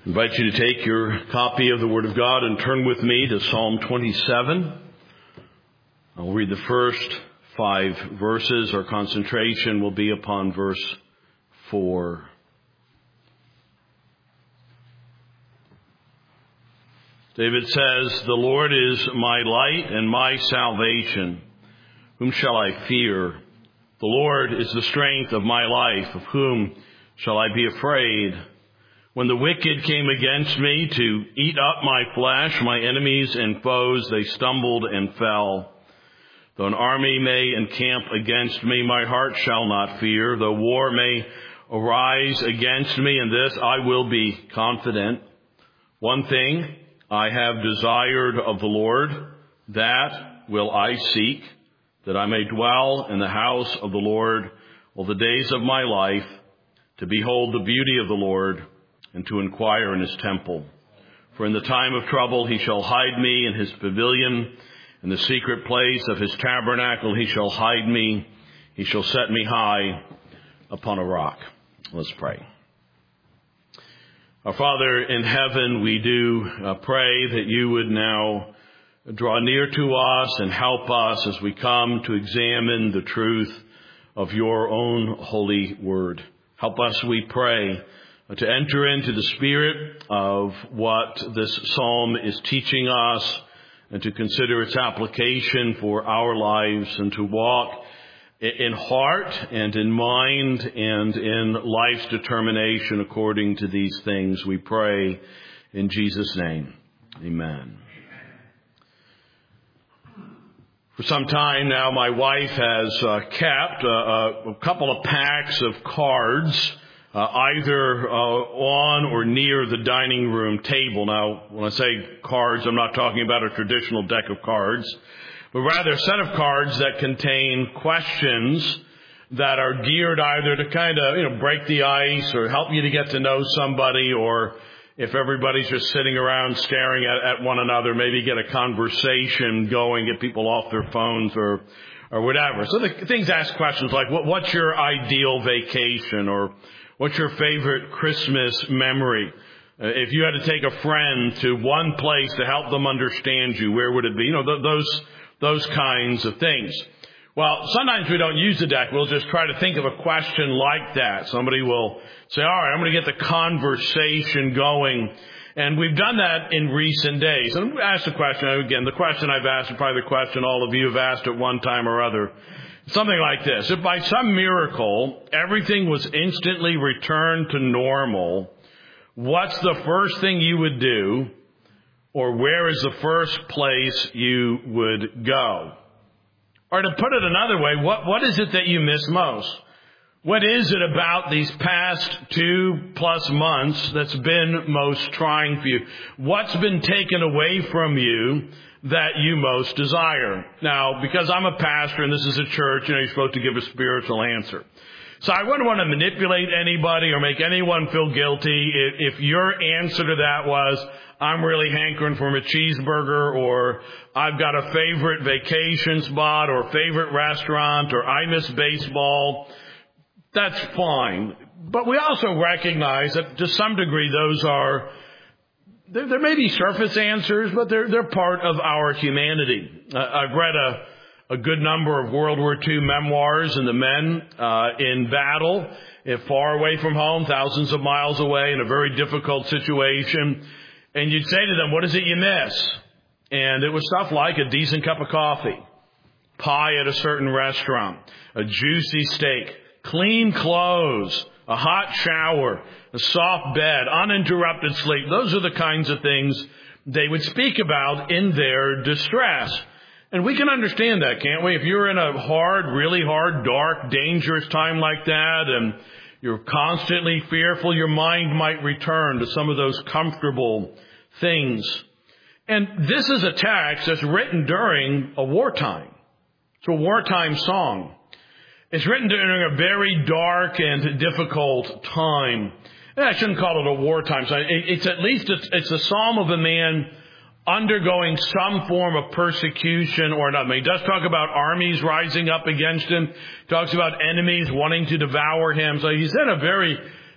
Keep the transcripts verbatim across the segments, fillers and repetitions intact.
I invite you to take your copy of the Word of God and turn with me to Psalm twenty-seven. I'll read the first five verses. Our concentration will be upon verse four. David says, "The Lord is my light and my salvation. Whom shall I fear? The Lord is the strength of my life. Of whom shall I be afraid? When the wicked came against me to eat up my flesh, my enemies and foes, they stumbled and fell. Though an army may encamp against me, my heart shall not fear. Though war may arise against me, in this I will be confident. One thing I have desired of the Lord, that will I seek, that I may dwell in the house of the Lord all the days of my life, to behold the beauty of the Lord, and to inquire in his temple. For in the time of trouble he shall hide me in his pavilion. In the secret place of his tabernacle he shall hide me. He shall set me high upon a rock." Let's pray. Our Father in heaven, we do uh, pray that you would now draw near to us and help us as we come to examine the truth of your own holy word. Help us, we pray, to enter into the spirit of what this psalm is teaching us and to consider its application for our lives and to walk in heart and in mind and in life's determination according to these things. We pray in Jesus' name. Amen. For some time now, my wife has uh, kept uh, a couple of packs of cards Uh, either uh, on or near the dining room table. Now, when I say cards, I'm not talking about a traditional deck of cards, but rather a set of cards that contain questions that are geared either to kind of, you know, break the ice or help you to get to know somebody, or if everybody's just sitting around staring at, at one another, maybe get a conversation going, get people off their phones or or whatever. So the things ask questions like, what, what's your ideal vacation, or what's your favorite Christmas memory? Uh, if you had to take a friend to one place to help them understand you, where would it be? You know, th- those those kinds of things. Well, sometimes we don't use the deck. We'll just try to think of a question like that. Somebody will say, all right, I'm going to get the conversation going. And we've done that in recent days. And we asked the question, again, the question I've asked is probably the question all of you have asked at one time or other. Something like this: if by some miracle everything was instantly returned to normal, what's the first thing you would do, or where is the first place you would go? Or to put it another way, what, what is it that you miss most? What is it about these past two plus months that's been most trying for you? What's been taken away from you that you most desire? Now, because I'm a pastor and this is a church, you know, you're supposed to give a spiritual answer. So I wouldn't want to manipulate anybody or make anyone feel guilty if, if your answer to that was, I'm really hankering for a cheeseburger, or I've got a favorite vacation spot or favorite restaurant, or I miss baseball. That's fine. But we also recognize that to some degree those are There, there may be surface answers, but they're, they're part of our humanity. Uh, I've read a, a good number of World War Two memoirs, and the men uh, in battle, if far away from home, thousands of miles away, in a very difficult situation. And you'd say to them, what is it you miss? And it was stuff like a decent cup of coffee, pie at a certain restaurant, a juicy steak, clean clothes, a hot shower, a soft bed, uninterrupted sleep. Those are the kinds of things they would speak about in their distress. And we can understand that, can't we? If you're in a hard, really hard, dark, dangerous time like that, and you're constantly fearful, your mind might return to some of those comfortable things. And this is a text that's written during a wartime. It's a wartime song. It's written during a very dark and difficult time. And I shouldn't call it a wartime song. It's at least, it's, it's a psalm of a man undergoing some form of persecution or another. He does talk about armies rising up against him. He talks about enemies wanting to devour him. So he's in a very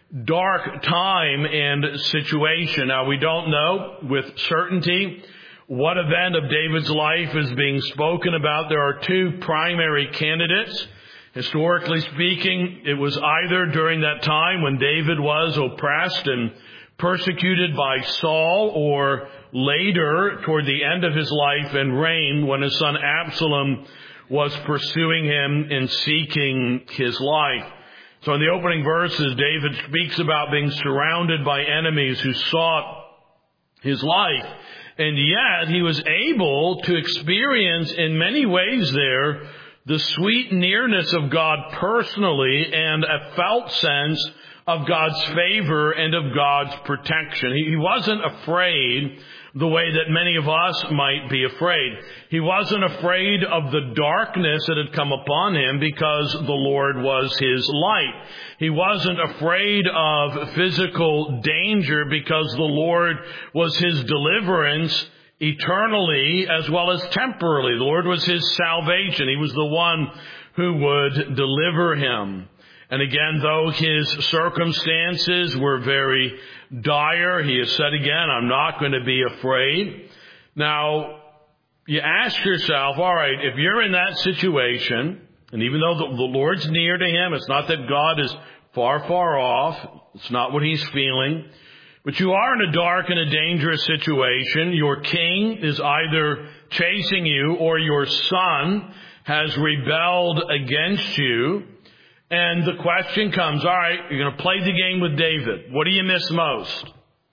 dark time and situation. Now, we don't know with certainty what event of David's life is being spoken about. There are two primary candidates. Historically speaking, it was either during that time when David was oppressed and persecuted by Saul, or later toward the end of his life and reign when his son Absalom was pursuing him and seeking his life. So in the opening verses, David speaks about being surrounded by enemies who sought his life. And yet he was able to experience in many ways there the sweet nearness of God personally and a felt sense of God's favor and of God's protection. He wasn't afraid the way that many of us might be afraid. He wasn't afraid of the darkness that had come upon him because the Lord was his light. He wasn't afraid of physical danger because the Lord was his deliverance eternally as well as temporally. The Lord was his salvation. He was the one who would deliver him. And again, though his circumstances were very dire, he has said again, I'm not going to be afraid. Now, you ask yourself, all right, if you're in that situation, and even though the, the Lord's near to him, it's not that God is far, far off. It's not what he's feeling. But you are in a dark and a dangerous situation. Your king is either chasing you or your son has rebelled against you. And the question comes, all right, you're going to play the game with David. What do you miss most?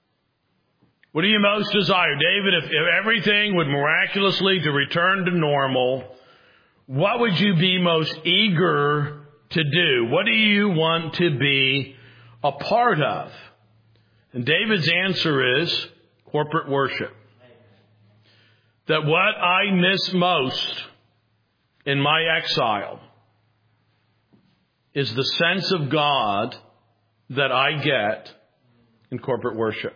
What do you most desire? David, if, if everything would miraculously to return to normal, what would you be most eager to do? What do you want to be a part of? And David's answer is corporate worship. That what I miss most in my exile is the sense of God that I get in corporate worship.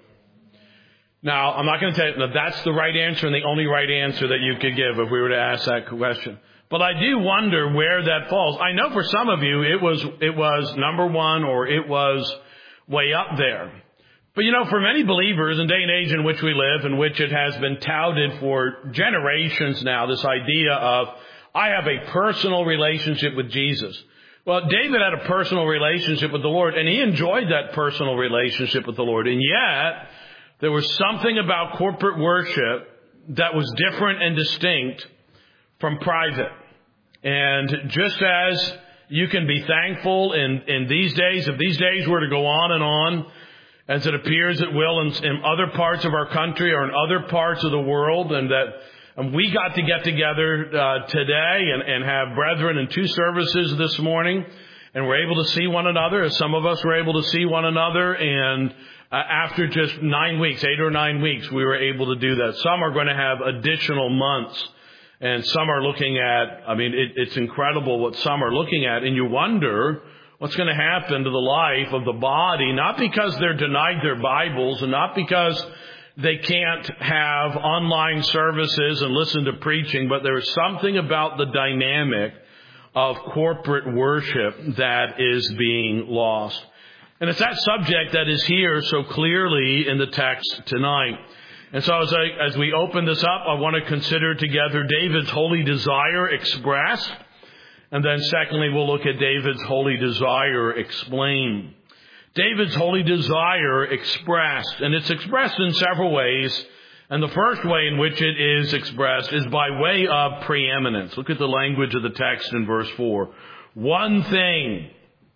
Now, I'm not going to tell you that that's the right answer and the only right answer that you could give if we were to ask that question. But I do wonder where that falls. I know for some of you it was it was number one or it was way up there. But you know, for many believers in the day and age in which we live, in which it has been touted for generations now, this idea of, I have a personal relationship with Jesus. Well, David had a personal relationship with the Lord, and he enjoyed that personal relationship with the Lord. And yet, there was something about corporate worship that was different and distinct from private. And just as you can be thankful in, in these days, if these days were to go on and on, as it appears it will in, in other parts of our country or in other parts of the world, and that and we got to get together uh, today and, and have brethren in two services this morning, and we're able to see one another, as some of us were able to see one another, and uh, after just nine weeks, eight or nine weeks, we were able to do that. Some are going to have additional months, and some are looking at, I mean, it, it's incredible what some are looking at, and you wonder what's going to happen to the life of the body, not because they're denied their Bibles and not because they can't have online services and listen to preaching, but there is something about the dynamic of corporate worship that is being lost. And it's that subject that is here so clearly in the text tonight. And so as, I, as we open this up, I want to consider together David's holy desire expressed. And then secondly, we'll look at David's holy desire explained. David's holy desire expressed, and it's expressed in several ways. And the first way in which it is expressed is by way of preeminence. Look at the language of the text in verse four. One thing,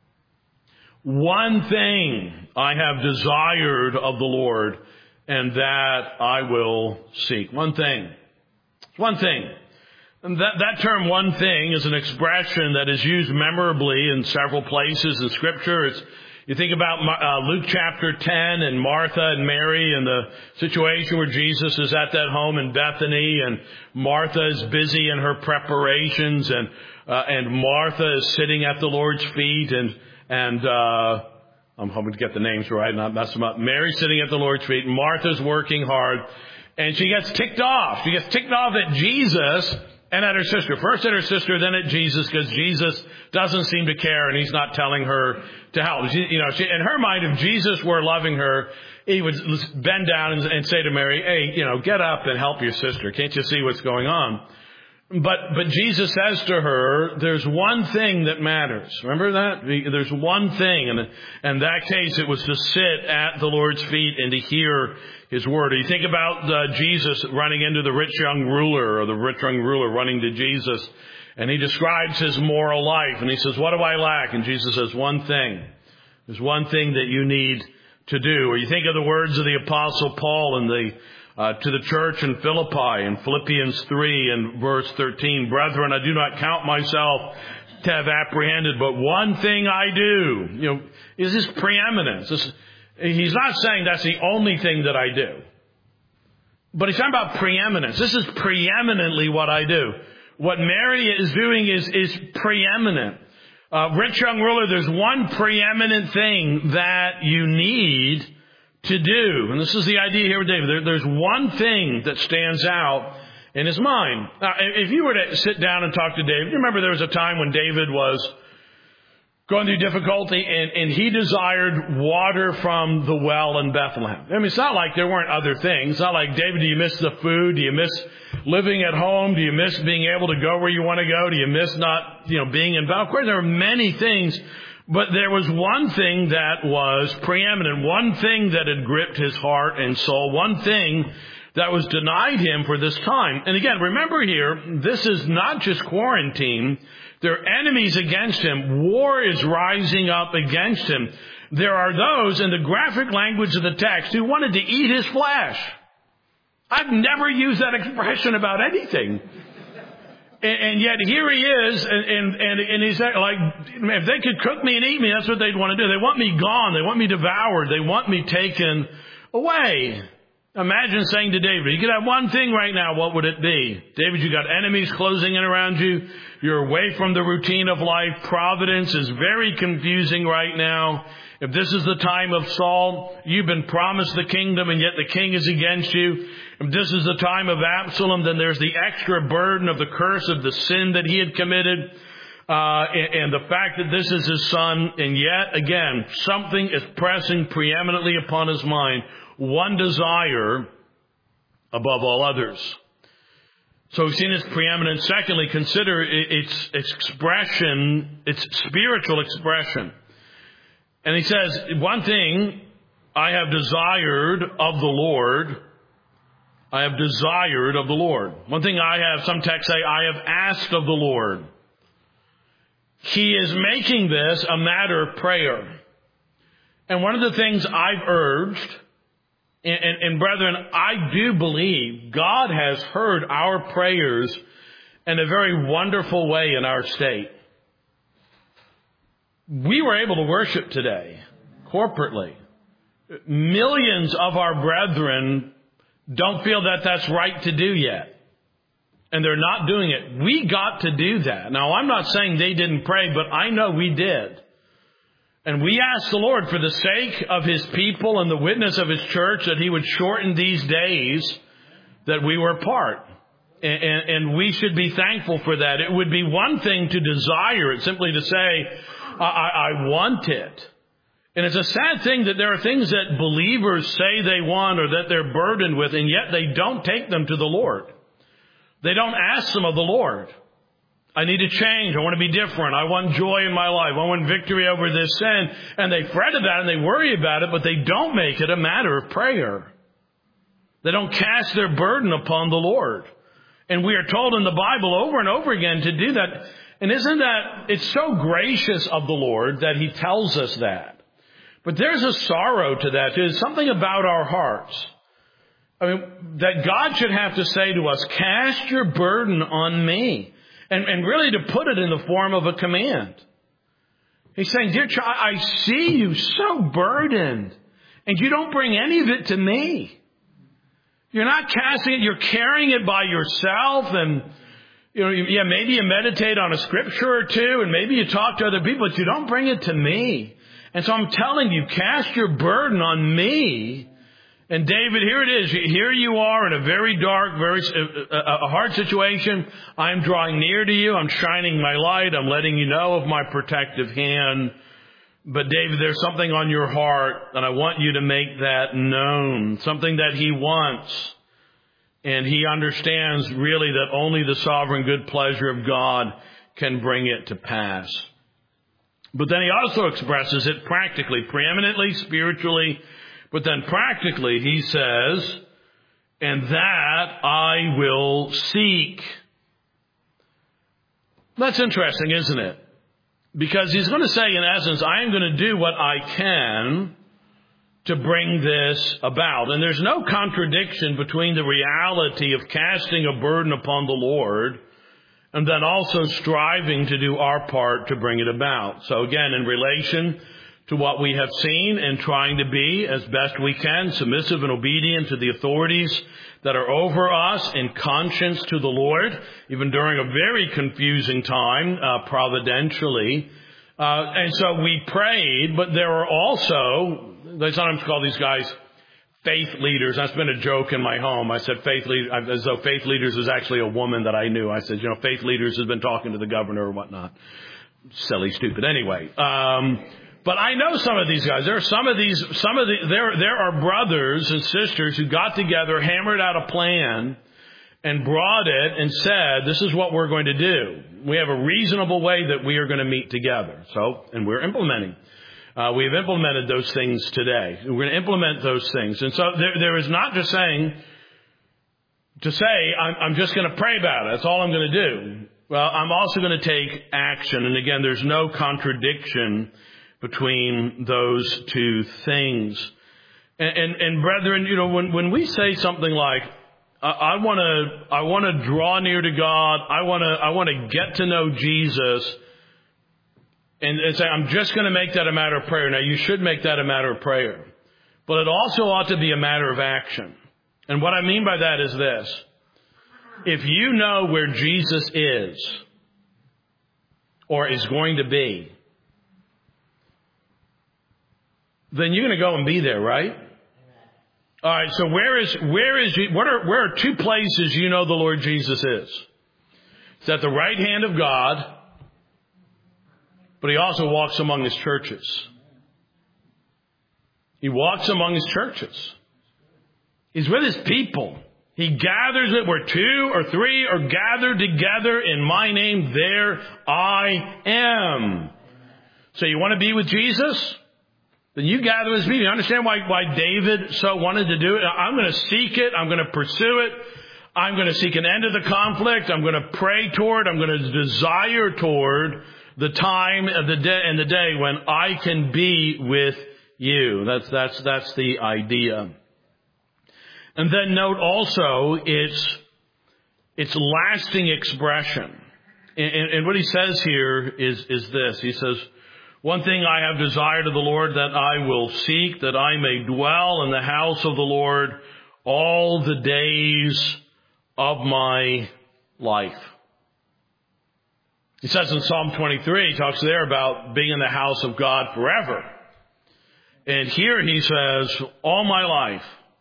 one thing I have desired of the Lord, and that I will seek. One thing. One thing. And that, that term, one thing, is an expression that is used memorably in several places in Scripture. It's, you think about uh, Luke chapter ten and Martha and Mary and the situation where Jesus is at that home in Bethany, and Martha is busy in her preparations, and uh, and Martha is sitting at the Lord's feet, and and uh, I'm hoping to get the names right and not mess them up. Mary's sitting at the Lord's feet, and Martha's working hard, and she gets ticked off. She gets ticked off at Jesus And at her sister. First at her sister, then at Jesus, because Jesus doesn't seem to care and he's not telling her to help. She, you know, she, in her mind, if Jesus were loving her, he would bend down and, and say to Mary, hey, you know, get up and help your sister. Can't you see what's going on? But, but Jesus says to her, there's one thing that matters. Remember that? There's one thing. And in that case, it was to sit at the Lord's feet and to hear his word. You think about uh, Jesus running into the rich young ruler, or the rich young ruler running to Jesus, and he describes his moral life. And he says, what do I lack? And Jesus says, one thing. There's one thing that you need to do. Or you think of the words of the Apostle Paul in the Uh, to the church in Philippi in Philippians three and verse thirteen, brethren, I do not count myself to have apprehended, but one thing I do. You know, is this preeminence? This, he's not saying that's the only thing that I do. But he's talking about preeminence. This is preeminently what I do. What Mary is doing is, is preeminent. Uh, rich young ruler, there's one preeminent thing that you need to do. And this is the idea here with David. There, there's one thing that stands out in his mind. Now, if you were to sit down and talk to David, you remember there was a time when David was going through difficulty and, and he desired water from the well in Bethlehem. I mean, it's not like there weren't other things. It's not like, David, do you miss the food? Do you miss living at home? Do you miss being able to go where you want to go? Do you miss not, you know, being in Bethlehem? Of course, there were many things. But there was one thing that was preeminent, one thing that had gripped his heart and soul, one thing that was denied him for this time. And again, remember here, this is not just quarantine. There are enemies against him. War is rising up against him. There are those, in the graphic language of the text, who wanted to eat his flesh. I've never used that expression about anything. And yet here he is, and, and, and, and he's like, if they could cook me and eat me, that's what they'd want to do. They want me gone. They want me devoured. They want me taken away. Imagine saying to David, you could have one thing right now, what would it be? David, you got enemies closing in around you. You're away from the routine of life. Providence is very confusing right now. If this is the time of Saul, you've been promised the kingdom and yet the king is against you. If this is the time of Absalom, then there's the extra burden of the curse of the sin that he had committed. Uh, and, and the fact that this is his son. And yet, again, something is pressing preeminently upon his mind. One desire above all others. So we've seen its preeminence. Secondly, consider its expression, its spiritual expression. And he says, one thing I have desired of the Lord, I have desired of the Lord. One thing I have, some texts say, I have asked of the Lord. He is making this a matter of prayer. And one of the things I've urged, and, and, and brethren, I do believe God has heard our prayers in a very wonderful way in our state. We were able to worship today, corporately. Millions of our brethren don't feel that that's right to do yet. And they're not doing it. We got to do that. Now, I'm not saying they didn't pray, but I know we did. And we asked the Lord, for the sake of His people and the witness of His church, that He would shorten these days that we were apart. And, and, and we should be thankful for that. It would be one thing to desire it, simply to say, I, I want it. And it's a sad thing that there are things that believers say they want or that they're burdened with, and yet they don't take them to the Lord. They don't ask them of the Lord. I need to change. I want to be different. I want joy in my life. I want victory over this sin. And they fret about it and they worry about it, but they don't make it a matter of prayer. They don't cast their burden upon the Lord. And we are told in the Bible over and over again to do that. And isn't that, it's so gracious of the Lord that He tells us that. But there's a sorrow to that. There's something about our hearts. I mean, that God should have to say to us, cast your burden on me. And, and really to put it in the form of a command. He's saying, dear child, I see you so burdened. And you don't bring any of it to me. You're not casting it, you're carrying it by yourself. And, you know, yeah, maybe you meditate on a scripture or two. And maybe you talk to other people, but you don't bring it to me. And so I'm telling you, cast your burden on me. And David, here it is. Here you are in a very dark, very a, a hard situation. I'm drawing near to you. I'm shining my light. I'm letting you know of my protective hand. But David, there's something on your heart, and I want you to make that known. Something that he wants. And he understands really that only the sovereign good pleasure of God can bring it to pass. But then he also expresses it practically, preeminently, spiritually. But then practically he says, and that I will seek. That's interesting, isn't it? Because he's going to say, in essence, I am going to do what I can to bring this about. And there's no contradiction between the reality of casting a burden upon the Lord and then also striving to do our part to bring it about. So again, in relation to what we have seen and trying to be, as best we can, submissive and obedient to the authorities that are over us in conscience to the Lord, even during a very confusing time, uh, providentially. Uh, and so we prayed, but there are also, they sometimes call these guys faith leaders. That's been a joke in my home. I said faith leaders, as though faith leaders is actually a woman that I knew. I said, you know, faith leaders has been talking to the governor or whatnot. Silly, stupid. Anyway, um, but I know some of these guys. There are some of these, some of the, there, there are brothers and sisters who got together, hammered out a plan, and brought it and said, this is what we're going to do. We have a reasonable way that we are going to meet together. So, and we're implementing. Uh, we've implemented those things today. We're going to implement those things. And so there, there is not just saying, to say, I'm, I'm just going to pray about it. That's all I'm going to do. Well, I'm also going to take action. And again, there's no contradiction between those two things. And, and, and brethren, you know, when, when we say something like, I want to, I want to draw near to God. I want to, I want to get to know Jesus. And, and say, I'm just going to make that a matter of prayer. Now, you should make that a matter of prayer. But it also ought to be a matter of action. And what I mean by that is this. If you know where Jesus is, or is going to be, then you're going to go and be there, right? All right, so where is, where is, what are, where are two places you know the Lord Jesus is? It's at the right hand of God, but he also walks among his churches. He walks among his churches. He's with his people. He gathers it where two or three are gathered together in my name, there I am. So you want to be with Jesus? Then you gather as me. You understand why, why David so wanted to do it? I'm going to seek it. I'm going to pursue it. I'm going to seek an end to the conflict. I'm going to pray toward. I'm going to desire toward the time of the day and the day when I can be with you. That's, that's, that's the idea. And then note also its, its lasting expression. And, and, and what he says here is, is this. He says, one thing I have desired of the Lord that I will seek, that I may dwell in the house of the Lord all the days of my life. He says in Psalm twenty-three, he talks there about being in the house of God forever. And here he says, all my life.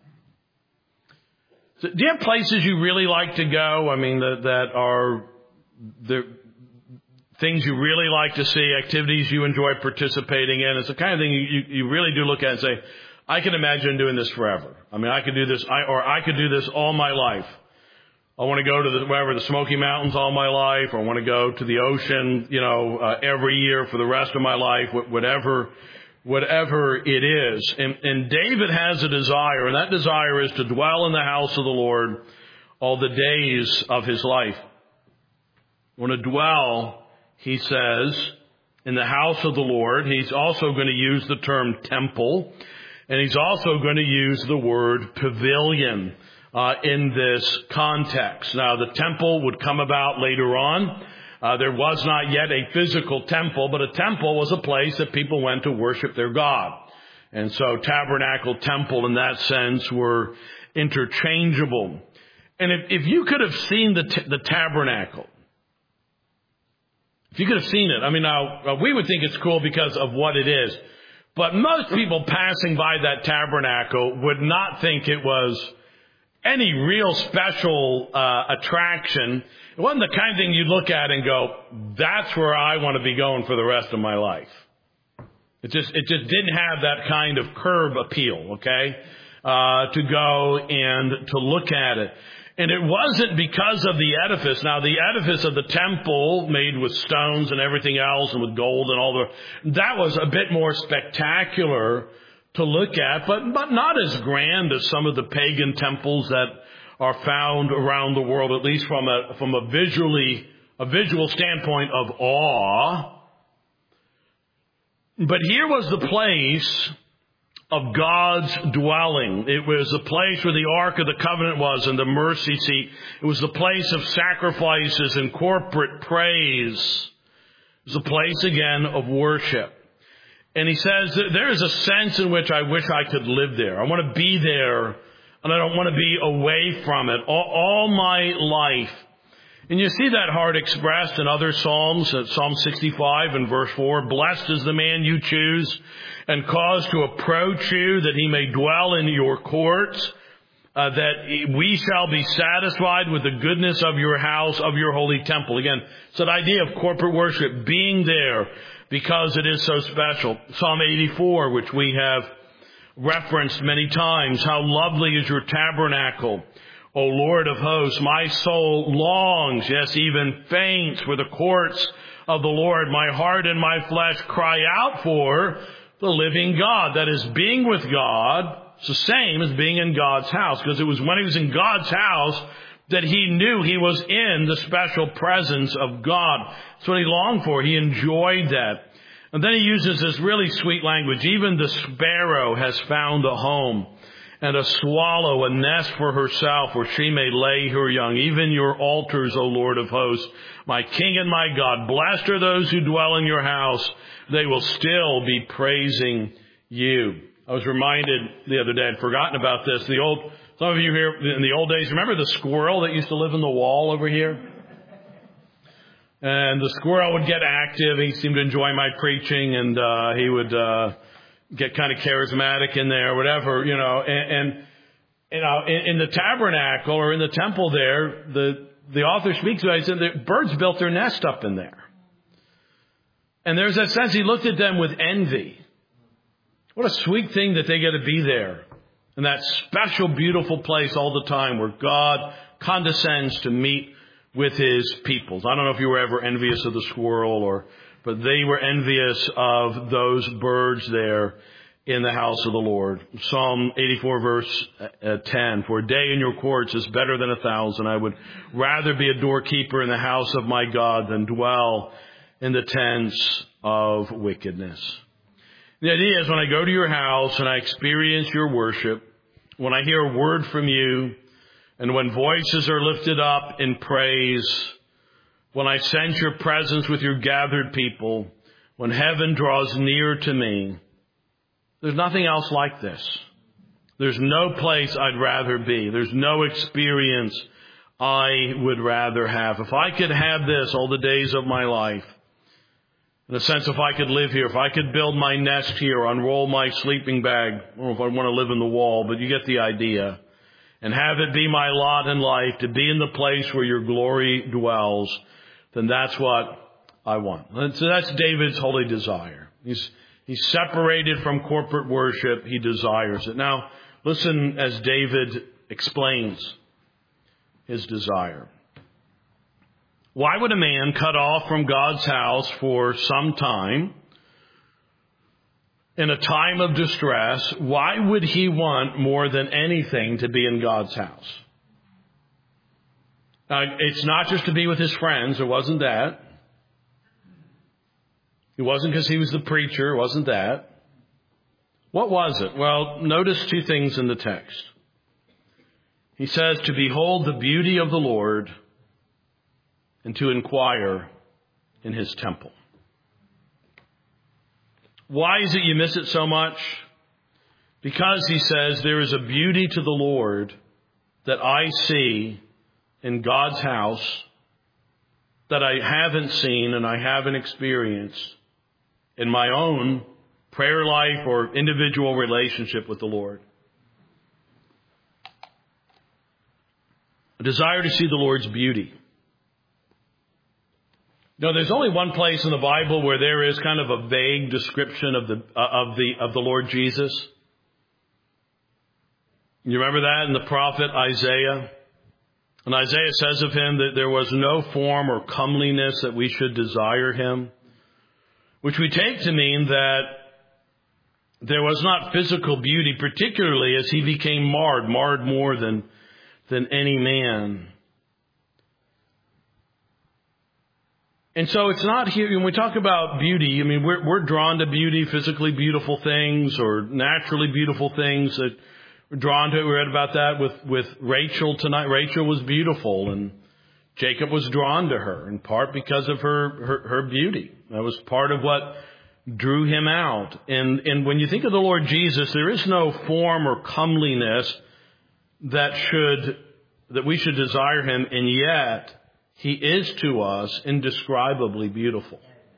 So, do you have places you really like to go? I mean, that, that are the things you really like to see, activities you enjoy participating in. It's the kind of thing you, you really do look at and say, I can imagine doing this forever. I mean, I could do this, I, or I could do this all my life. I want to go to the, wherever, the Smoky Mountains all my life, or I want to go to the ocean, you know, uh, every year for the rest of my life, whatever, whatever it is. And, and David has a desire, and that desire is to dwell in the house of the Lord all the days of his life. I want to dwell, he says, in the house of the Lord. He's also going to use the term temple, and he's also going to use the word pavilion uh, in this context. Now, the temple would come about later on. Uh, there was not yet a physical temple, but a temple was a place that people went to worship their God. And so tabernacle, temple in that sense were interchangeable. And if, if you could have seen the, t- the tabernacle, if you could have seen it, I mean, now, uh, we would think it's cool because of what it is. But most people passing by that tabernacle would not think it was any real special uh, attraction. It wasn't the kind of thing you'd look at and go, that's where I want to be going for the rest of my life. It just it just didn't have that kind of curb appeal, okay, uh, to go and to look at it. And it wasn't because of the edifice. Now, the edifice of the temple, made with stones and everything else and with gold and all the, that was a bit more spectacular to look at, but, but not as grand as some of the pagan temples that are found around the world, at least from a, from a visually, a visual standpoint of awe. But here was the place of God's dwelling. It was the place where the Ark of the Covenant was and the mercy seat. It was the place of sacrifices and corporate praise. It was a place again of worship. And he says that there is a sense in which I wish I could live there. I want to be there, and I don't want to be away from it all, all my life. And you see that heart expressed in other Psalms, Psalm sixty-five and verse four. Blessed is the man you choose and cause to approach you, that he may dwell in your courts, uh, that we shall be satisfied with the goodness of your house, of your holy temple. Again, it's that idea of corporate worship, being there because it is so special. Psalm eighty-four, which we have referenced many times. How lovely is your tabernacle, O Lord of hosts. My soul longs, yes, even faints for the courts of the Lord. My heart and my flesh cry out for the living God. That is, being with God. It's the same as being in God's house, because it was when he was in God's house that he knew he was in the special presence of God. That's what he longed for. He enjoyed that. And then he uses this really sweet language. Even the sparrow has found a home, and a swallow a nest for herself where she may lay her young. Even your altars, O Lord of hosts, my King and my God. Blessed are those who dwell in your house. They will still be praising you. I was reminded the other day, I'd forgotten about this. The old, some of you here in the old days, remember the squirrel that used to live in the wall over here? And the squirrel would get active. He seemed to enjoy my preaching, and uh, he would uh, get kind of charismatic in there, whatever, you know. And, and you know, in, in the tabernacle or in the temple there, the the author speaks about it. He said the birds built their nest up in there. And there's that sense he looked at them with envy. What a sweet thing that they get to be there in that special, beautiful place all the time where God condescends to meet with his peoples. I don't know if you were ever envious of the squirrel, or, but they were envious of those birds there in the house of the Lord. Psalm eighty-four verse ten, for a day in your courts is better than a thousand. I would rather be a doorkeeper in the house of my God than dwell in the tents of wickedness. The idea is when I go to your house and I experience your worship, when I hear a word from you, and when voices are lifted up in praise, when I sense your presence with your gathered people, when heaven draws near to me, there's nothing else like this. There's no place I'd rather be. There's no experience I would rather have. If I could have this all the days of my life, in a sense, if I could live here, if I could build my nest here, unroll my sleeping bag, I don't know if I want to live in the wall, but you get the idea, and have it be my lot in life to be in the place where your glory dwells, then that's what I want. And so that's David's holy desire. He's, he's separated from corporate worship. He desires it. Now, listen as David explains his desire. Why would a man cut off from God's house for some time, in a time of distress, why would he want more than anything to be in God's house? Now, it's not just to be with his friends. It wasn't that. It wasn't because he was the preacher. It wasn't that. What was it? Well, notice two things in the text. He says, to behold the beauty of the Lord and to inquire in his temple. Why is it you miss it so much? Because, he says, there is a beauty to the Lord that I see in God's house that I haven't seen and I haven't experienced in my own prayer life or individual relationship with the Lord. A desire to see the Lord's beauty. No, there's only one place in the Bible where there is kind of a vague description of the uh, of the of the Lord Jesus. You remember that in the prophet Isaiah? And Isaiah says of him that there was no form or comeliness that we should desire him, which we take to mean that there was not physical beauty, particularly as he became marred, marred more than than any man. And so it's not here, when we talk about beauty, I mean, we're, we're drawn to beauty, physically beautiful things or naturally beautiful things that we're drawn to. We read about that with, with Rachel tonight. Rachel was beautiful and Jacob was drawn to her in part because of her, her, her beauty. That was part of what drew him out. And, and when you think of the Lord Jesus, there is no form or comeliness that should, that we should desire him, and yet he is to us indescribably beautiful.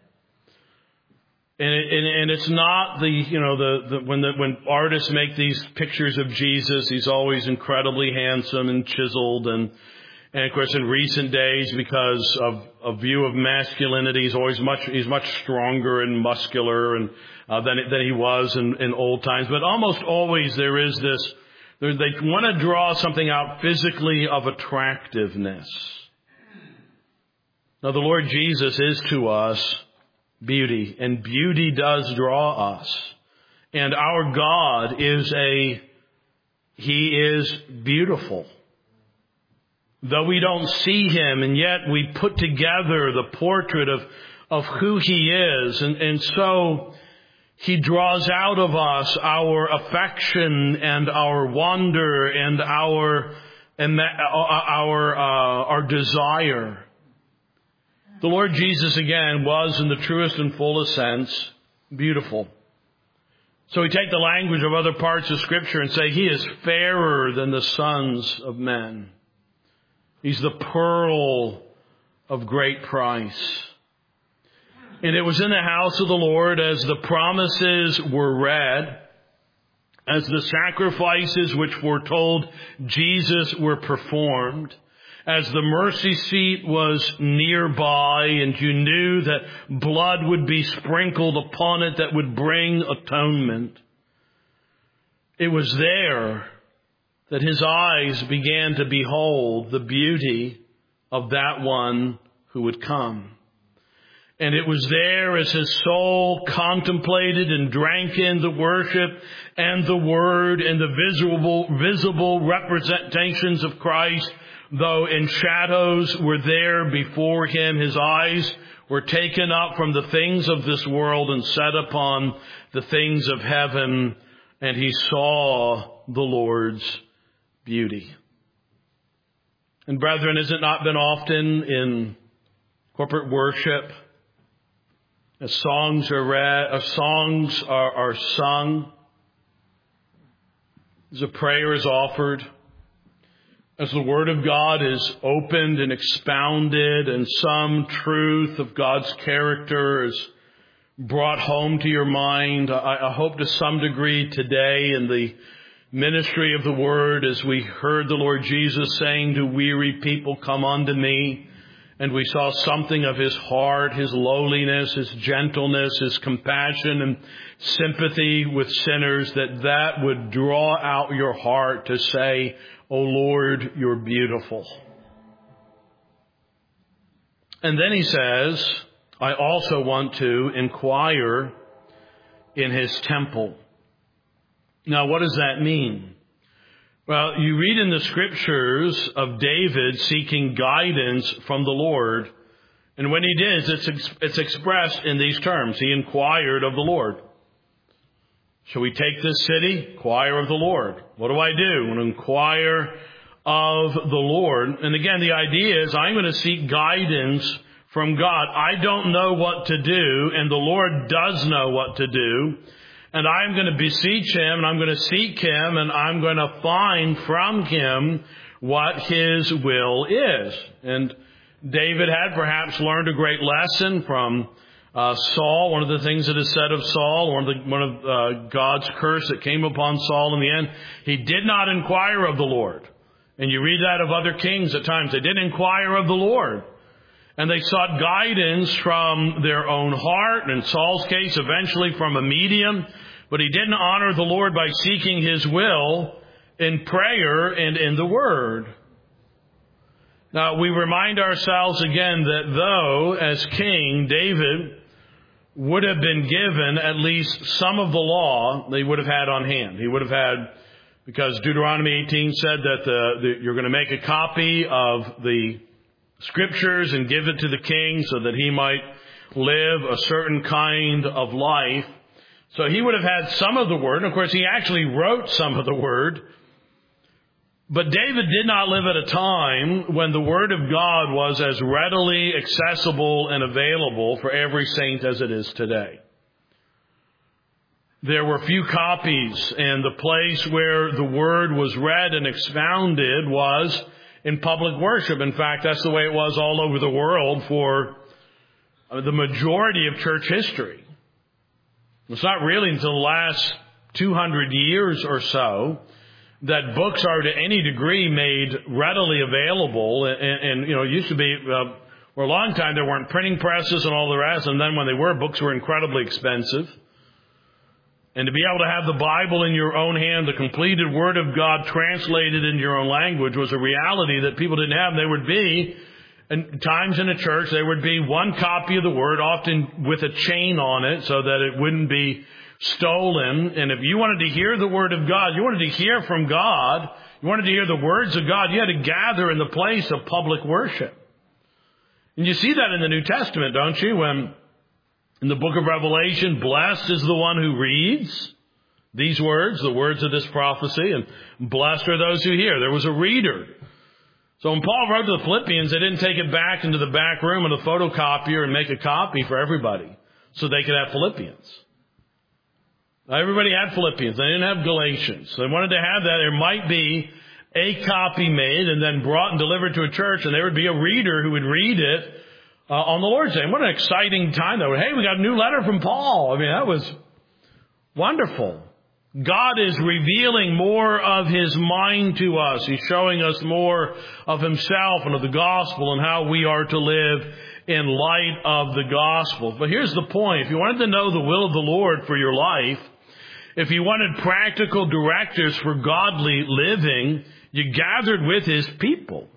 And, it, and, and it's not the, you know, the, the when the, when artists make these pictures of Jesus, he's always incredibly handsome and chiseled, and and of course in recent days, because of a view of masculinity, he's always much he's much stronger and muscular and uh, than than he was in, in old times. But almost always there is this. They want to draw something out physically of attractiveness. Now, the Lord Jesus is to us beauty, and beauty does draw us. And our God is a, He is beautiful. Though we don't see Him, and yet we put together the portrait of, of who He is. And, and so He draws out of us our affection and our wonder and our and our uh, our desire. The Lord Jesus, again, was in the truest and fullest sense beautiful. So we take the language of other parts of Scripture and say He is fairer than the sons of men. He's the pearl of great price. And it was in the house of the Lord as the promises were read, as the sacrifices which foretold Jesus were performed, as the mercy seat was nearby and you knew that blood would be sprinkled upon it that would bring atonement. It was there that his eyes began to behold the beauty of that one who would come. And it was there as his soul contemplated and drank in the worship and the word and the visible, visible representations of Christ, though in shadows were there before him, his eyes were taken up from the things of this world and set upon the things of heaven, and he saw the Lord's beauty. And brethren, has it not been often in corporate worship, as songs are read, as songs are, are sung, as a prayer is offered, as the Word of God is opened and expounded, and some truth of God's character is brought home to your mind, I, I hope to some degree today in the ministry of the Word, as we heard the Lord Jesus saying to weary people, "Come unto me," and we saw something of His heart, His lowliness, His gentleness, His compassion and sympathy with sinners, that that would draw out your heart to say, "O Lord, you're beautiful." And then he says, "I also want to inquire in His temple." Now, what does that mean? Well, you read in the Scriptures of David seeking guidance from the Lord. And when he did, it's, ex- it's expressed in these terms. He inquired of the Lord. Shall we take this city? Inquire of the Lord. What do I do? I want to inquire of the Lord. And again, the idea is I'm going to seek guidance from God. I don't know what to do, and the Lord does know what to do. And I'm going to beseech Him, and I'm going to seek Him, and I'm going to find from Him what His will is. And David had perhaps learned a great lesson from Uh, Saul, one of the things that is said of Saul, one of, the, one of uh, God's curse that came upon Saul in the end, he did not inquire of the Lord. And you read that of other kings at times. They didn't inquire of the Lord. And they sought guidance from their own heart, and in Saul's case, eventually from a medium. But he didn't honor the Lord by seeking His will in prayer and in the Word. Now, we remind ourselves again that though, as king, David would have been given at least some of the law they would have had on hand. He would have had, because Deuteronomy eighteen said that the, the, you're going to make a copy of the Scriptures and give it to the king so that he might live a certain kind of life. So he would have had some of the Word. And of course, he actually wrote some of the Word. But David did not live at a time when the Word of God was as readily accessible and available for every saint as it is today. There were few copies, and the place where the Word was read and expounded was in public worship. In fact, that's the way it was all over the world for the majority of church history. It's not really until the last two hundred years or so that books are to any degree made readily available. And, and you know, it used to be, uh, for a long time, there weren't printing presses and all the rest. And then when they were, books were incredibly expensive. And to be able to have the Bible in your own hand, the completed Word of God translated in your own language, was a reality that people didn't have. There would be, in times in a church, there would be one copy of the Word, often with a chain on it, so that it wouldn't be stolen. And if you wanted to hear the Word of God, you wanted to hear from God, you wanted to hear the words of God, you had to gather in the place of public worship. And you see that in the New Testament, don't you? When in the book of Revelation, blessed is the one who reads these words, the words of this prophecy, and blessed are those who hear. There was a reader. So when Paul wrote to the Philippians, they didn't take it back into the back room of the photocopier and make a copy for everybody so they could have Philippians. Everybody had Philippians. They didn't have Galatians. So they wanted to have that. There might be a copy made and then brought and delivered to a church, and there would be a reader who would read it uh, on the Lord's Day. And what an exciting time, though. Hey, we got a new letter from Paul. I mean, that was wonderful. God is revealing more of His mind to us. He's showing us more of Himself and of the gospel and how we are to live in light of the gospel. But here's the point. If you wanted to know the will of the Lord for your life, if you wanted practical directives for godly living, you gathered with His people.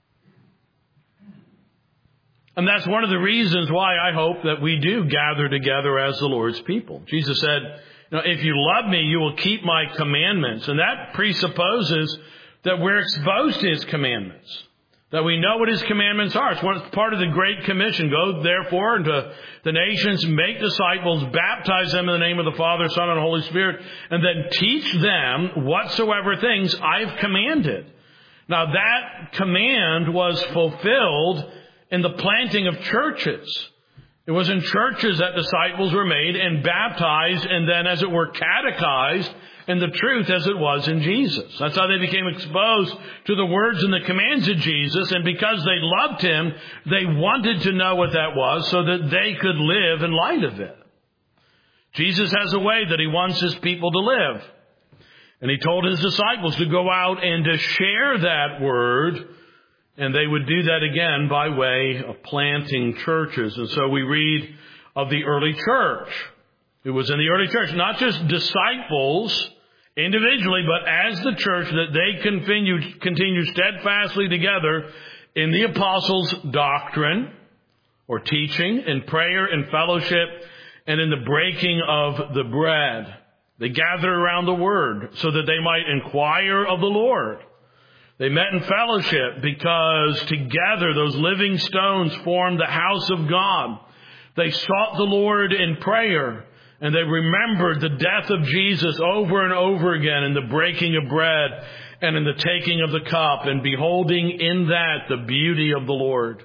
And that's one of the reasons why I hope that we do gather together as the Lord's people. Jesus said, "Now, if you love me, you will keep my commandments." And that presupposes that we're exposed to His commandments, that we know what His commandments are. It's one, part of the Great Commission. Go, therefore, into the nations, make disciples, baptize them in the name of the Father, Son, and Holy Spirit, and then teach them whatsoever things I've commanded. Now, that command was fulfilled in the planting of churches. It was in churches that disciples were made and baptized and then, as it were, catechized in the truth as it was in Jesus. That's how they became exposed to the words and the commands of Jesus. And because they loved Him, they wanted to know what that was so that they could live in light of it. Jesus has a way that He wants His people to live. And He told His disciples to go out and to share that word. And they would do that again by way of planting churches. And so we read of the early church. It was in the early church, not just disciples individually, but as the church, that they continued, continued steadfastly together in the apostles' doctrine or teaching, in prayer and fellowship, and in the breaking of the bread. They gathered around the word so that they might inquire of the Lord. They met in fellowship because together those living stones formed the house of God. They sought the Lord in prayer, and they remembered the death of Jesus over and over again in the breaking of bread and in the taking of the cup, and beholding in that the beauty of the Lord.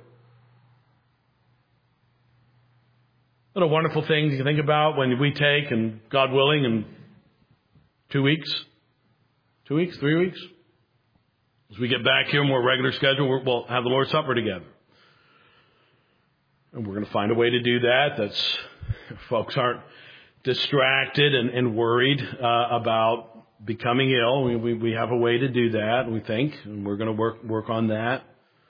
What a wonderful thing to think about when we take, and God willing, in two weeks, two weeks, three weeks, as we get back here, more regular schedule, we'll have the Lord's Supper together. And we're going to find a way to do that that's folks aren't distracted and, and worried uh, about becoming ill. We, we, we have a way to do that, we think, and we're going to work work on that.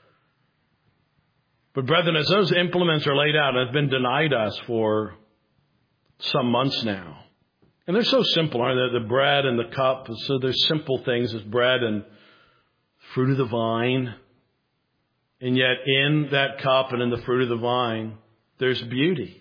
But brethren, as those implements are laid out and have been denied us for some months now, and they're so simple, aren't they? The bread and the cup, so they're simple things as bread and fruit of the vine. And yet in that cup and in the fruit of the vine, there's beauty.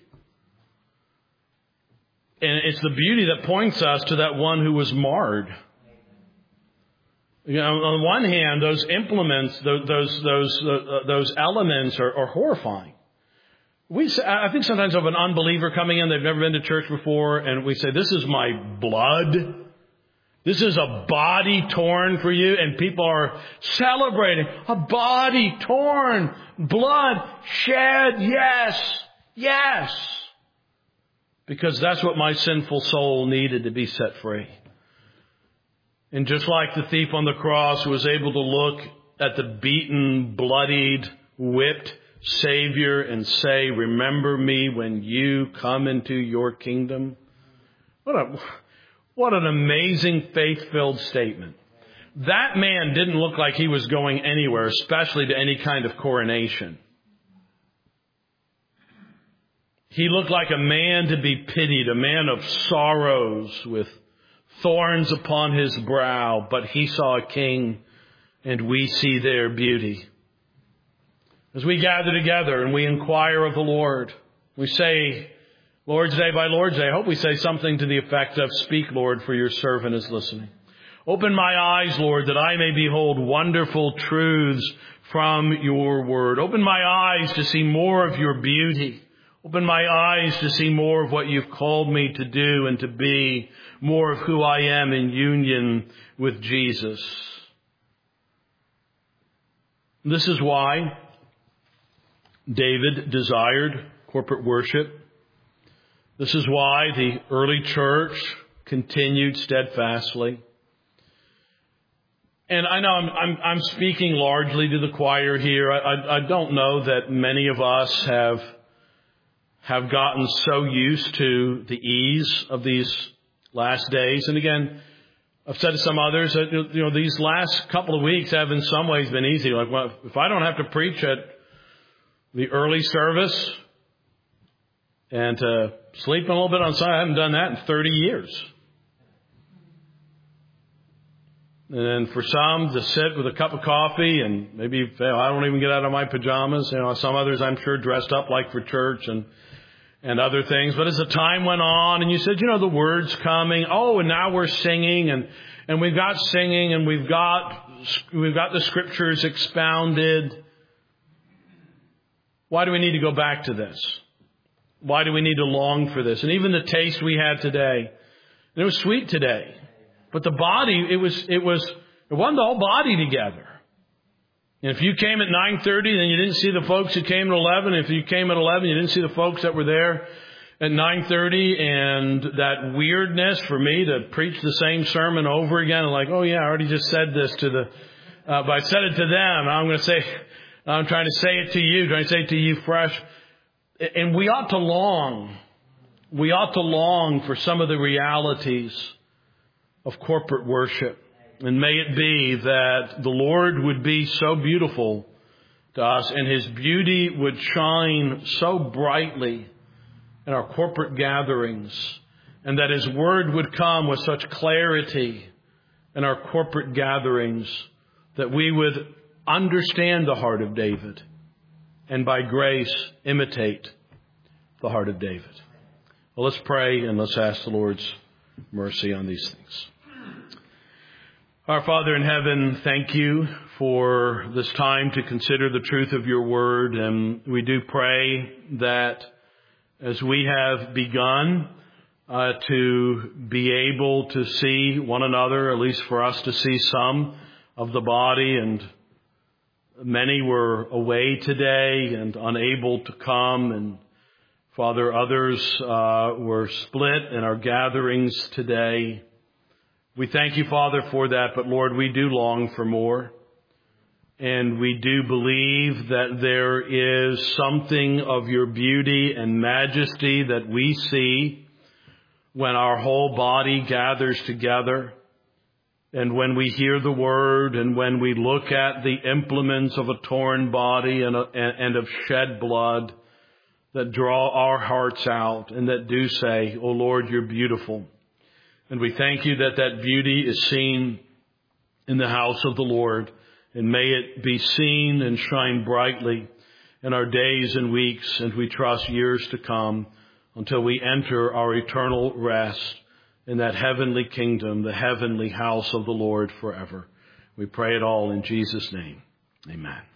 And it's the beauty that points us to that one who was marred. You know, on the one hand, those implements, those those those, uh, those elements are, are horrifying. We, say, I think sometimes of an unbeliever coming in, they've never been to church before, and we say, "This is my blood. This is a body torn for you," and people are celebrating a body torn, blood shed. Yes, yes, because that's what my sinful soul needed to be set free. And just like the thief on the cross was able to look at the beaten, bloodied, whipped Savior and say, "Remember me when you come into your kingdom." What a, what an amazing faith-filled statement. That man didn't look like he was going anywhere, especially to any kind of coronation. He looked like a man to be pitied, a man of sorrows with thorns upon his brow, but he saw a king, and we see their beauty. As we gather together and we inquire of the Lord, we say, Lord's Day by Lord's Day, I hope we say something to the effect of, "Speak, Lord, for your servant is listening. Open my eyes, Lord, that I may behold wonderful truths from your word. Open my eyes to see more of your beauty. Open my eyes to see more of what you've called me to do and to be, more of who I am in union with Jesus." This is why David desired corporate worship. This is why the early church continued steadfastly. And I know I'm, I'm, I'm speaking largely to the choir here. I, I, I don't know that many of us have have gotten so used to the ease of these last days. And again, I've said to some others that, you know, these last couple of weeks have in some ways been easy. Like, well, if I don't have to preach at the early service and to sleep a little bit on Sunday, I haven't done that in thirty years. And then for some to sit with a cup of coffee and maybe, you know, I don't even get out of my pajamas. You know, some others I'm sure dressed up like for church and and other things. But as the time went on and you said, you know, the word's coming. Oh, and now we're singing and, and we've got singing and we've got, we've got the scriptures expounded. Why do we need to go back to this? Why do we need to long for this? And even the taste we had today, and it was sweet today, but the body, it was, it was, it wasn't the whole body together. And if you came at nine thirty, then you didn't see the folks who came at eleven. If you came at eleven, you didn't see the folks that were there at nine thirty. And that weirdness for me to preach the same sermon over again, and like, oh yeah, I already just said this to the, uh, but I said it to them. I'm going to say, I'm trying to say it to you, trying to say it to you fresh. And we ought to long, we ought to long for some of the realities of corporate worship. And may it be that the Lord would be so beautiful to us and His beauty would shine so brightly in our corporate gatherings, and that His Word would come with such clarity in our corporate gatherings that we would understand the heart of David and by grace imitate the heart of David. Well, let's pray and let's ask the Lord's mercy on these things. Our Father in heaven, thank you for this time to consider the truth of your word. And we do pray that as we have begun uh, to be able to see one another, at least for us to see some of the body, and many were away today and unable to come, and Father, others uh, were split in our gatherings today. We thank you, Father, for that, but Lord, we do long for more. And we do believe that there is something of your beauty and majesty that we see when our whole body gathers together, and when we hear the word, and when we look at the implements of a torn body and, a, and of shed blood that draw our hearts out and that do say, "Oh Lord, you're beautiful." And we thank you that that beauty is seen in the house of the Lord. And may it be seen and shine brightly in our days and weeks, and we trust years to come, until we enter our eternal rest in that heavenly kingdom, the heavenly house of the Lord forever. We pray it all in Jesus' name. Amen.